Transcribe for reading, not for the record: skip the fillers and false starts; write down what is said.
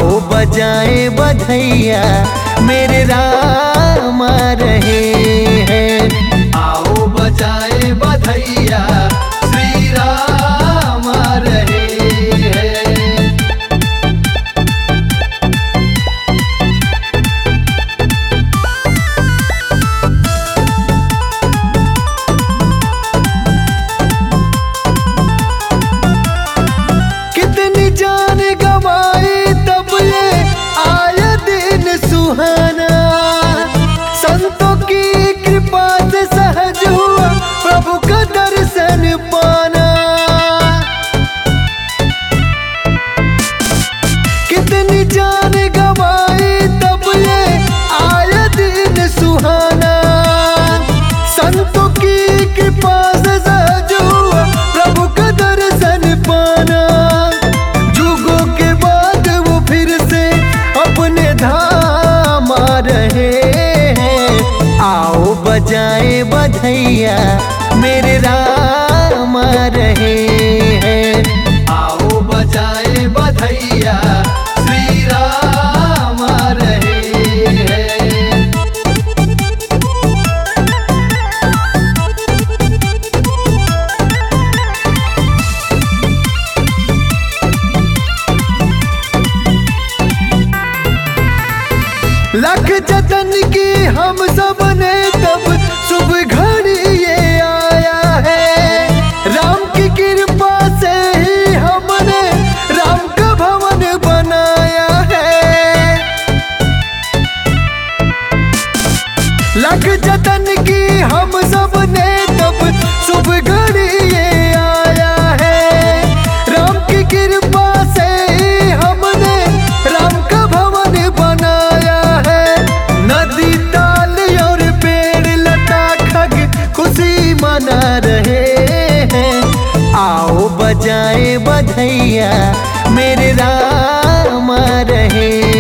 आओ बजाए बधैया मेरे राम आ रहे हैं। आओ बजाए बधैया श्री राम आ रहे हैं। कितनी जान गवाई तब ये आया दिन सुहाना, संतों की कृपा से सहज हुआ प्रभु का दर्शन पाना। कितनी जान गवाई तब ये आया दिन सुहाना, संतों की कृपा से सहज हुआ प्रभु का दर्शन पाना। जुगों के बाद वो फिर से अपने धाम आ रहे हैं। आओ बजाए बधैया मेरे राम आ रहे हैं। आओ बजाए बधैया श्री राम आ रहे हैं। लख जतन की हम सब ने तब शुभ घड़ी ये आया है। राम की कृपा से ही हमने राम का भवन बनाया है। लख जतन की हम सब ने तब शुभ घड़ी ये आया है। राम की कृपा से ही हमने राम का भवन बनाया है। नदी ताल और पेड़ लता खग खुशी मना रहे हैं। आओ बजाए बधैया मेरे राम आ रहे